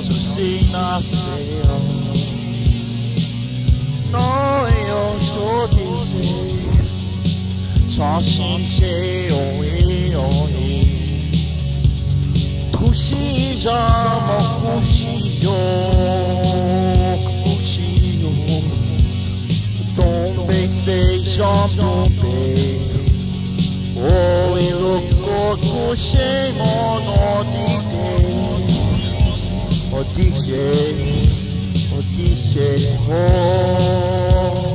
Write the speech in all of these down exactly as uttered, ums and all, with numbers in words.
se nasceu. Não eu sou dizer, só sente oi oi. Kushija mo kushiyo, kushiyo. Tombe seja tombe. Oh, iloko kushe mono dite. Odishe, Odishe, oh.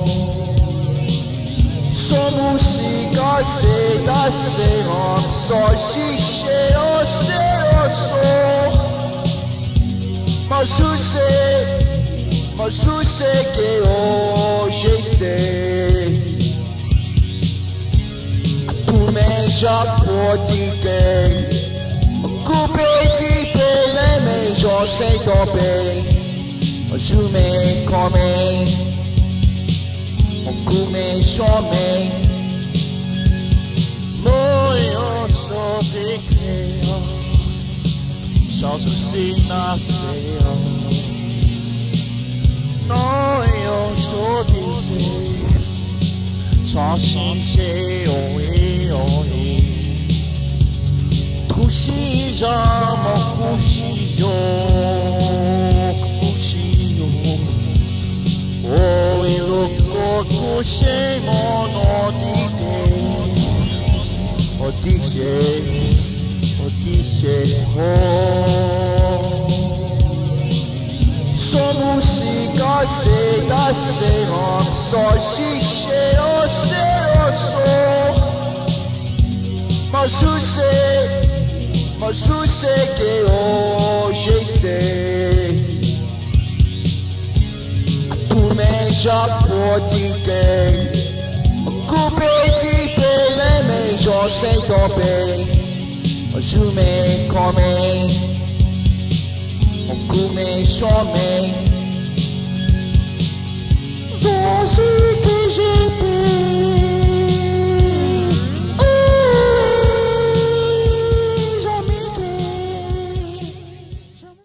Somos shiga se da se on so shishe o se o so. Masuse, masuse que hoje sei. Tu me já pode ter. Coupé pele me jo sei topé. Jume come, come chome. Moyo so te creo, só se nasceu. Não eu sou dizer, só sente oi oi. Kushija mo kushiyo, kushiyo. Oh, iloko kushe mono dite. Odishe, Odishe, oh. Somos shiga se da se on so shishe o se o so. Masuse, masuse que hoje sei. Tu me já pode ter. Coupé pele me jo sei topé. Jume come, come chome.